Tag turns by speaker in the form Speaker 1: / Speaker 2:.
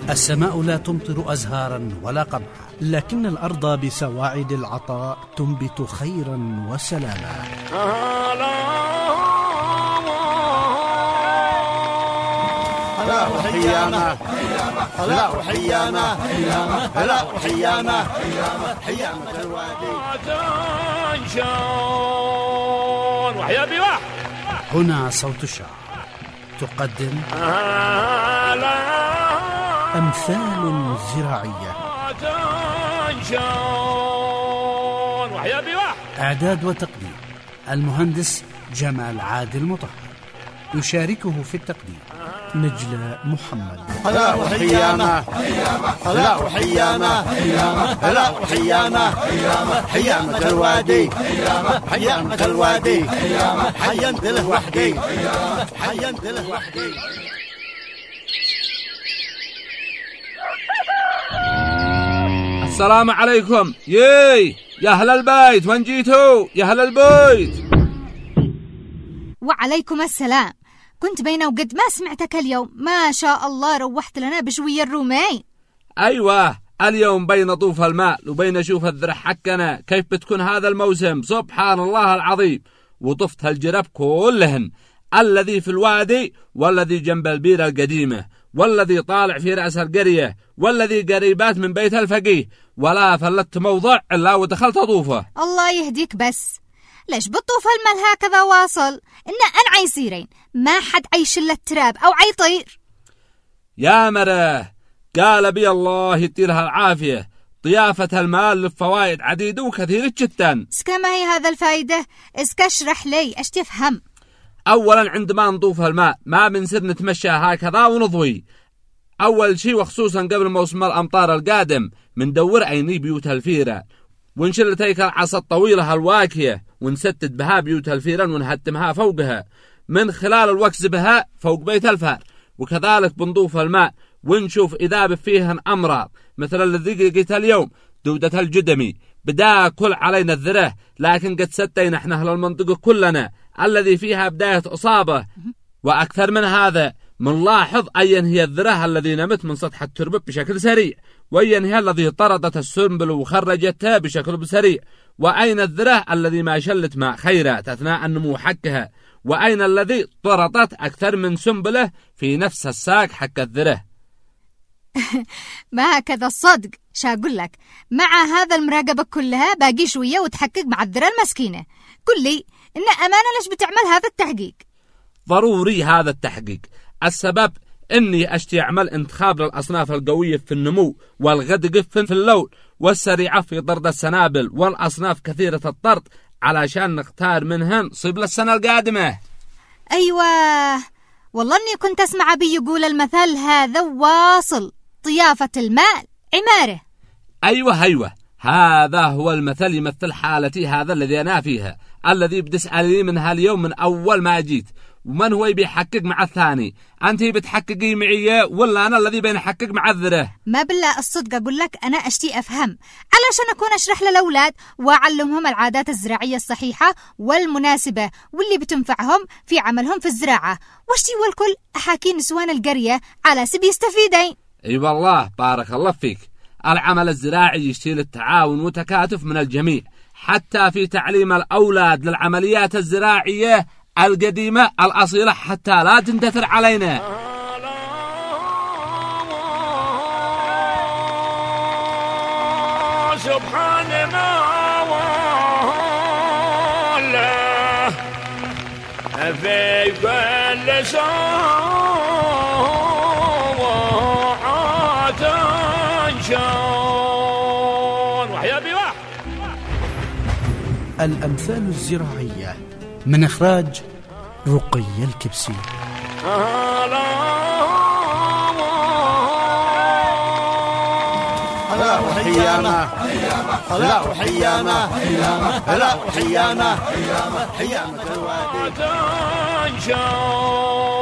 Speaker 1: السماء لا تمطر أزهارا ولا قمحا، لكن الأرض بسواعد العطاء تنبت خيرا وسلاما.
Speaker 2: هلا وحيانا هلا وحيانا هلا وحيانا حيامة الوادي تنشون وحيا بواح.
Speaker 1: هنا صوت الشعر تقدم أمثال زراعية.
Speaker 2: تنشون وحيا بواح.
Speaker 1: إعداد وتقديم المهندس جمال عادل مطهر. يشاركه في التقديم نجلة محمد.
Speaker 2: هلا وحيانا هلا وحيانا هلا وحيانا حيامة الوادي حيامة الوادي حيا دله وحدي حيا دله وحدي.
Speaker 3: السلام عليكم. يا أهل البيت، وين جيتوا يا أهل البيت؟
Speaker 4: وعليكم السلام. كنت بينه وقد ما سمعتك اليوم، ما شاء الله روحت لنا بشوية الرومين.
Speaker 3: أيوة، اليوم بين طوف الماء وبين أشوف الذرح حقنا كيف بتكون هذا الموسم. سبحان الله العظيم. وطفت هالجرب كلهن، الذي في الوادي والذي جنب البيرة القديمة والذي طالع في رأس القرية والذي قريبات من بيت الفقيه، ولا فلت موضع إلا ودخلت أطوفه.
Speaker 4: الله يهديك، بس ليش بتطوف المال هكذا واصل؟ إن عيسيرين ما حد عيشل التراب أو عيطير.
Speaker 3: يا مره، قال بي الله يطيرها العافية، ضيافة المال لفوائد عديدة وكثيرة جدا.
Speaker 4: اسكما هي هذا الفائدة؟ اشرح لي ايش تفهم.
Speaker 3: أولا، عندما نطوف الماء ما بنصير نتمشى هكذا ونضوي. أول شيء وخصوصا قبل موسم الأمطار القادم مندور عيني بيوت الفيرة، ونشل تيك العصا الطويلة الواكية ونستد بها بيوت الفيران ونهتمها فوقها من خلال الوكز بها فوق بيت الفار. وكذلك بنضوف الماء ونشوف إذا فيهن أمراض مثل الذي لقيت اليوم دودة الجدمي بدا كل علينا الذره، لكن قد ستينا احنا أهل المنطقة كلنا الذي فيها بداية إصابة. وأكثر من هذا منلاحظ أين هي الذره الذي نمت من سطح التربة بشكل سريع، وأين هي الذي طردت السنبل وخرجتها بشكل سريع، وأين الذره الذي ما شلت ماء خيرات أثناء النمو حقها، وأين الذي طردت أكثر من سنبله في نفس الساق حق الذره.
Speaker 4: ما هكذا الصدق. شاقول لك، مع هذا المراقبة كلها باقي شوية وتحقق مع الذرة المسكينة. قل لي إن أمانة ليش بتعمل هذا التحقيق؟
Speaker 3: ضروري هذا التحقيق. السبب إني أشتي أعمل انتخاب للأصناف القوية في النمو والغدق في اللون والسريعة في طرد السنابل والأصناف كثيرة الطرد علشان نختار منهن صيب للسنة القادمة.
Speaker 4: أيوة، والله أني كنت أسمع أبي يقول المثل هذا واصل، ضيافة المال عماره.
Speaker 3: أيوة، هذا هو المثل يمثل حالتي هذا الذي أنا فيها، الذي بتسألني من هاليوم من أول ما جيت. ومن هو بيحقق مع الثاني؟ أنت بتحققي معي ولا أنا الذي بنحقق مع الذرة؟
Speaker 4: ما بالله الصدق أقول لك أنا أشتي أفهم علشان أكون أشرح للأولاد وأعلمهم العادات الزراعية الصحيحة والمناسبة واللي بتنفعهم في عملهم في الزراعة، واشتي والكل أحاكي نسوان القرية على سبي يستفيدين.
Speaker 3: أي والله، بارك الله فيك. العمل الزراعي يشتيل التعاون وتكاتف من الجميع، حتى في تعليم الأولاد للعمليات الزراعية القديمة الأصيلة حتى لا تندثر علينا.
Speaker 2: سبحان الله في كل ساعة تنشون وحيا بواح.
Speaker 1: الأمثال الزراعية من إخراج رقية الكبسي.
Speaker 2: هلا وحيانا هلا وحيانا هلا وحيانا حيامة الوادي تنشون